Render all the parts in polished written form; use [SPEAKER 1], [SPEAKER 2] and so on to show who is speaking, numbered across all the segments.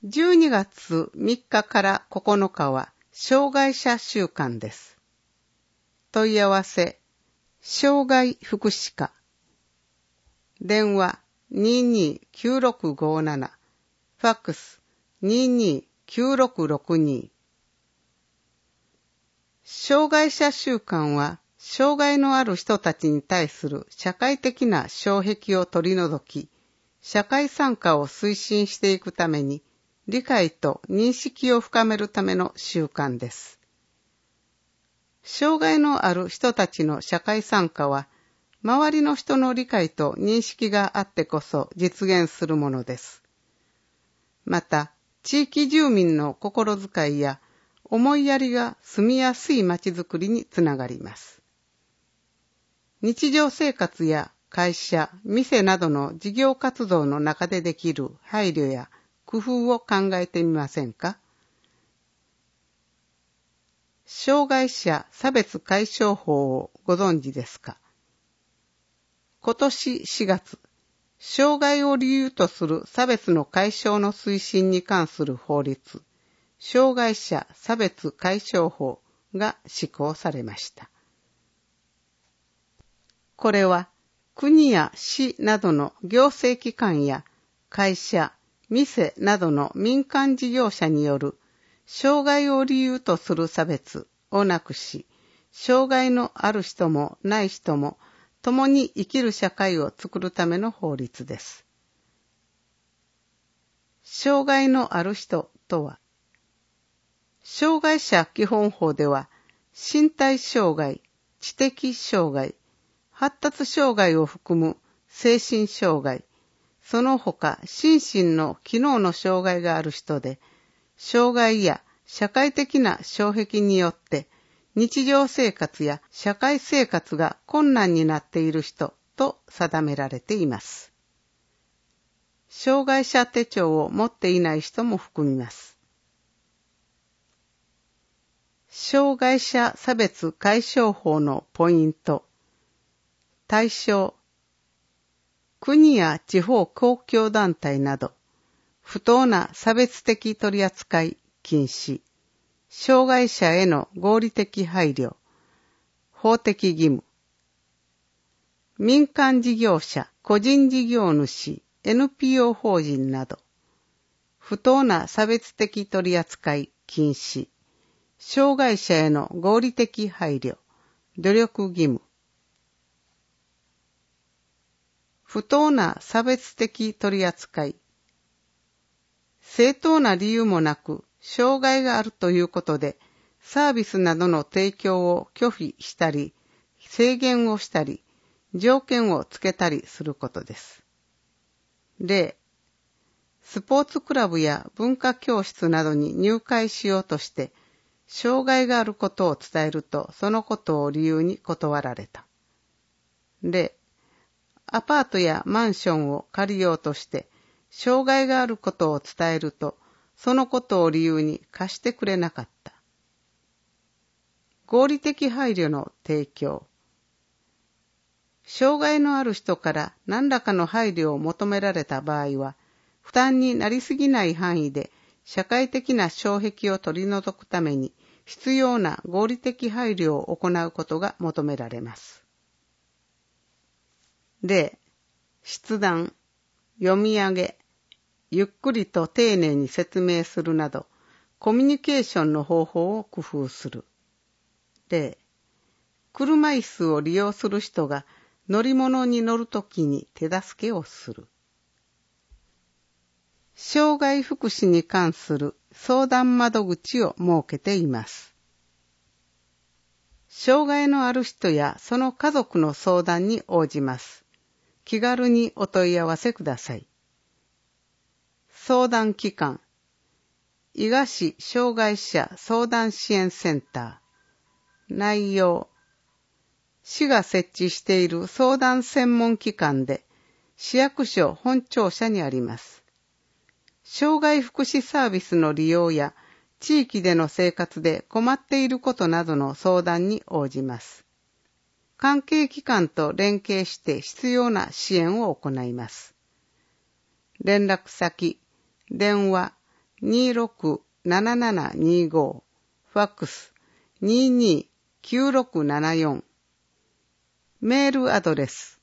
[SPEAKER 1] 12月3日から9日は障害者週間です。問い合わせ、障害福祉課。電話229657、ファックス229662。障害者週間は、障害のある人たちに対する社会的な障壁を取り除き、社会参加を推進していくために、理解と認識を深めるための週間です。障害のある人たちの社会参加は、周りの人の理解と認識があってこそ実現するものです。また、地域住民の心遣いや思いやりが住みやすい街づくりにつながります。日常生活や会社、店などの事業活動の中でできる配慮や工夫を考えてみませんか？障害者差別解消法をご存知ですか？今年4月、障害を理由とする差別の解消の推進に関する法律、障害者差別解消法が施行されました。これは、国や市などの行政機関や会社、店などの民間事業者による障害を理由とする差別をなくし、障害のある人もない人も共に生きる社会を作るための法律です。障害のある人とは、障害者基本法では、身体障害、知的障害、発達障害を含む精神障害、その他心身の機能の障害がある人で、障害や社会的な障壁によって日常生活や社会生活が困難になっている人と定められています。障害者手帳を持っていない人も含みます。障害者差別解消法のポイント。対象。国や地方公共団体など、不当な差別的取り扱い禁止、障害者への合理的配慮、法的義務、民間事業者、個人事業主、NPO 法人など、不当な差別的取り扱い禁止、障害者への合理的配慮、努力義務、不当な差別的取り扱い。正当な理由もなく、障害があるということで、サービスなどの提供を拒否したり、制限をしたり、条件をつけたりすることです。例、スポーツクラブや文化教室などに入会しようとして、障害があることを伝えると、そのことを理由に断られた。例、アパートやマンションを借りようとして、障害があることを伝えると、そのことを理由に貸してくれなかった。合理的配慮の提供。障害のある人から何らかの配慮を求められた場合は、負担になりすぎない範囲で社会的な障壁を取り除くために必要な合理的配慮を行うことが求められます。例、筆談、読み上げ、ゆっくりと丁寧に説明するなど、コミュニケーションの方法を工夫する。例、車椅子を利用する人が乗り物に乗るときに手助けをする。障害福祉に関する相談窓口を設けています。障害のある人やその家族の相談に応じます。気軽にお問い合わせください。相談機関、伊賀市障害者相談支援センター。内容、市が設置している相談専門機関で、市役所本庁舎にあります。障害福祉サービスの利用や、地域での生活で困っていることなどの相談に応じます。関係機関と連携して必要な支援を行います。連絡先、電話 267725、ファックス 229674、メールアドレス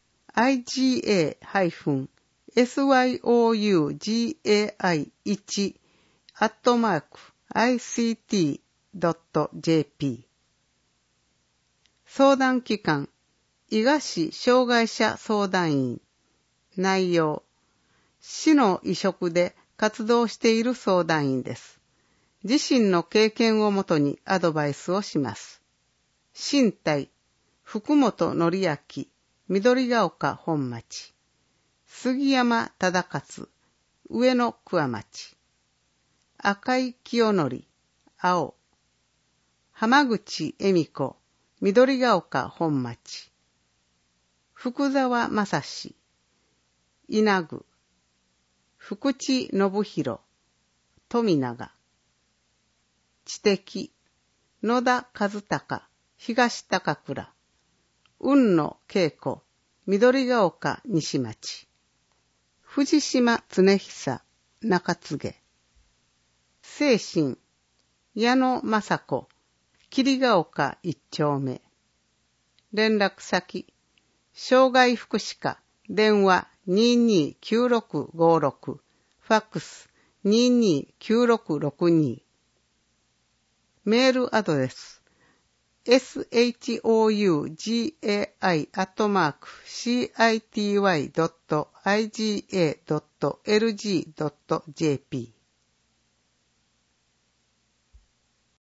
[SPEAKER 1] iga-syougai1@ict.jp。 相談機関伊賀市障害者相談員。内容、市の委嘱で活動している相談員です。自身の経験をもとにアドバイスをします。身体、福本則明、緑ヶ丘本町。杉山忠勝、上野桑町。赤井清則、青。浜口恵美子、緑ヶ丘本町。福沢正史、稲具。福地信弘、富永。知的、野田和孝、東高倉。雲野恵子、緑ヶ丘西町。藤島恒久、中津下。精神、矢野雅子、桐ヶ丘一丁目。連絡先、障害福祉課、電話229656、ファックス229662。メールアドレス、shougai@city.iga.lg.jp